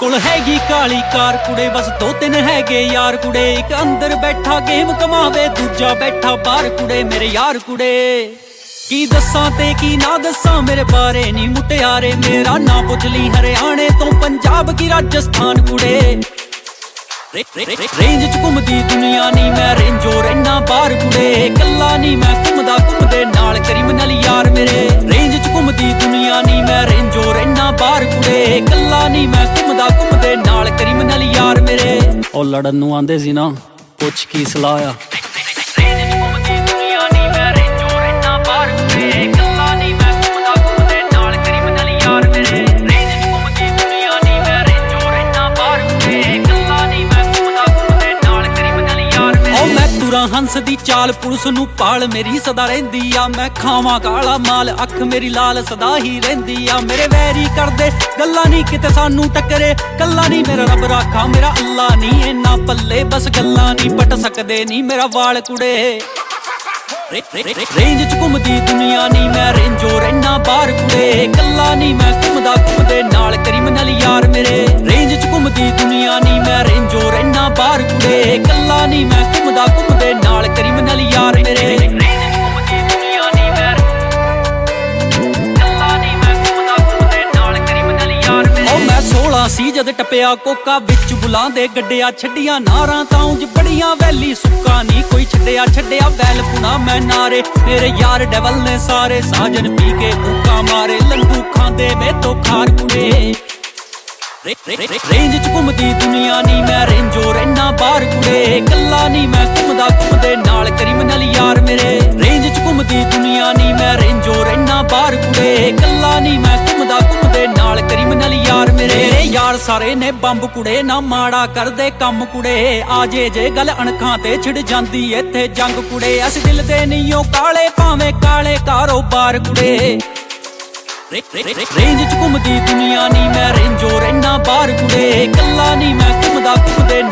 ਕੋਲ ਹੈਗੀ ਕਾਲੀ ਕਾਰ ਕੁੜੇ, ਬਸ ਦੋ ਤਿੰਨ ਹੈਗੇ ਯਾਰ ਕੁੜੇ। ਇੱਕ ਅੰਦਰ ਬੈਠਾ ਗੇਮ ਕਮਾਵੇ, ਦੂਜਾ ਬੈਠਾ ਬਾਹਰ ਕੁੜੇ ਮੇਰੇ ਯਾਰ ਕੁੜੇ। ਕੀ ਦੱਸਾਂ ਤੇ ਕੀ ਨਾ ਦੱਸਾਂ ਮੇਰੇ ਬਾਰੇ ਨੀ ਮੁਟਿਆਰੇ, ਮੇਰਾ ਨਾ ਪੁੱਛ ਲਈ ਹਰਿਆਣੇ ਤੋਂ ਪੰਜਾਬ ਕੀ ਰਾਜਸਥਾਨ ਕੁੜੇ। ਰੇਂਜ ਚ ਘੁੰਮਦੀ ਦੁਨੀਆ ਨੀ ਮੈਂ ਰੇਂਜੋ ਰਹਿਣਾ ਬਾਹਰ ਕੁੜੇ। ਕੱਲਾ ਨੀ ਮੈਂ ਘੁੰਮਦਾ, ਘੁੰਮਦੇ ਨਾਲ ਕ੍ਰਿਮੀਨਲ ਯਾਰ ਮੇਰੇ। ਰੇਂਜ ਚ ਘੁੰਮਦੀ ਦੁਨੀਆ ਨੀ ਮੈਂ ਰੇਂਜੋ ਰਹਿਣਾ ਬਾਹਰ ਕੁੜੇ। ਕੱਲਾ ਨੀ ਮੈਂ ਘੁੰਮਦਾ, ਘੁੰਮਦੇ ਨਾਲ ਕ੍ਰਿਮੀਨਲ ਯਾਰ ਮੇਰੇ। ਉਹ ਲੜਨ ਨੂੰ ਆਂਦੇ ਸੀ ਨਾ, ਪੁੱਛ ਕੀ ਸਲਾਹ ਆ। ਹੰਸ ਦੀ ਚਾਲ ਪੁਲਿਸ ਨੂੰ ਪਾਲ ਮੇਰੀ ਸਦਾ ਰਹਿੰਦੀ ਆ। ਮੈਂ ਖਾਵਾਂ ਕਾਲਾ ਮਾਲ, ਅੱਖ ਮੇਰੀ ਲਾਲ ਸਦਾ ਹੀ ਰਹਿੰਦੀ ਆ। ਮੇਰੇ ਵੈਰੀ ਕਰਦੇ ਗੱਲਾਂ ਨੀ ਕਿਤੇ ਸਾਨੂੰ ਟੱਕਰੇ। ਕੱਲਾ ਨੀ ਮੇਰਾ ਰੱਬ ਰਾਖਾ, ਮੇਰਾ ਅੱਲਾ ਨੀ ਇੰਨਾ ਪੱਲੇ। ਬਸ ਗੱਲਾਂ ਨੀ ਪਟ ਸਕਦੇ ਨੀ ਮੇਰਾ ਵਾਲ ਕੁੜੇ। ਰੇਂਜ ਚ ਘੁੰਮਦੀ ਦੁਨੀਆ ਨੀ ਮੈਂ ਰੇਂਜੋ ਰਹਿਣਾ ਬਾਹਰ ਕੁੜੇ। ਕੱਲਾ ਨੀ ਮੈਂ ਘੁੰਮਦਾ, ਘੁੰਮਦੇ ਨਾਲ ਕ੍ਰਿਮੀਨਲ ਯਾਰ ਮੇਰੇ। ਰੇਂਜ ਚ ਘੁੰਮਦੀ ਦੁਨੀਆ ਨੀ ਮੈਂ ਰੇਂਜੋ ਰਹਿਣਾ ਬਾਹਰ ਕੁੜੇ। ਕੱਲਾ ਨੀ ਮੈਂ ਘੁੰਮਦਾ, ਘੁੰਮਦੇ ਨਾਲ ਕ੍ਰਿਮੀਨਲ ਯਾਰ ਮੇਰੇ। ਮੈਂ 16 ਸੀ ਜਦ ਟੱਪਿਆ ਕੋਕਾ ਵਿੱਚ ਬੁਲਾਉਂਦੇ ਗੱਡਿਆ। ਛੱਡੀਆਂ ਨਾਰਾਂ ਤਾਂ ਉਂਝ ਬੜੀਆਂ ਵੈਲੀ, ਸੁੱਕਾ ਨੀ ਕੋਈ ਛੱਡਿਆ। ਛੱਡਿਆ ਵੈਲ ਪੁਣਾ ਮੈਂ ਨਾਰੇ, ਮੇਰੇ ਯਾਰ ਡੈਵਲ ਨੇ ਸਾਰੇ। ਸਾਜਨ ਪੀ ਕੇ ਭੁੱਕਾ ਮਾਰੇ, ਲੰਡੂ ਖਾਂਦੇ ਮੇਤੋਂ ਖਾਰ ਕੁੜੇ। ਰੇਂਜ ਚ ਘੁੰਮਦੀ ਦੁਨੀਆ ਨੀ ਮੈਂ ਰੇਂਜੋ ਰਹਿਣਾ ਬਾਹਰ ਕੁੜੇ। ਕੱਲਾ ਨੀ ਮੈਂ ਘੁੰਮਦਾ, ਘੁੰਮਦੇ ਨਾਲ ਕ੍ਰਿਮੀਨਲ ਯਾਰ ਮੇਰੇ। ਰੇਂਜ ਚ ਘੁੰਮਦੀ ਦੁਨੀਆ ਨੀ ਮੈਂ ਰੇਂਜੋ ਰਹਿਣਾ ਬਾਹਰ ਕੁੜੇ। ਕੱਲਾ ਨੀ ਮੈਂ ਘੁੰਮਦਾ, ਘੁੰਮਦੇ ਨਾਲ ਕ੍ਰਿਮੀਨਲ ਯਾਰ ਮੇਰੇ। ਯਾਰ ਸਾਰੇ ਨੇ ਬੰਬ ਕੁੜੇ, ਨਾ ਮਾੜਾ ਕਰਦੇ ਕੰਮ ਕੁੜੇ। ਆ ਜੇ ਗੱਲ ਅਣਖਾਂ ਤੇ ਛਿੜ ਜਾਂਦੀ ਇੱਥੇ ਜੰਗ ਕੁੜੇ। ਅਸੀਂ ਦਿਲ ਦੇ ਨਹੀਂ ਓ ਕਾਲੇ, ਭਾਵੇਂ ਕਾਲੇ ਕਾਰੋਬਾਰ ਕੁੜੇ। ਰੇਂਜ ਚ ਘੁੰਮਦੀ ਦੁਨੀਆ ਨੀ ਮੈਂ ਰੇਂਜੋ ਰਹਿਣਾ ਬਾਹਰ ਕੁੜੇ। ਕੱਲਾ ਨੀ ਮੈਂ ਘੁੰਮਦਾ, ਘੁੰਮਦੇ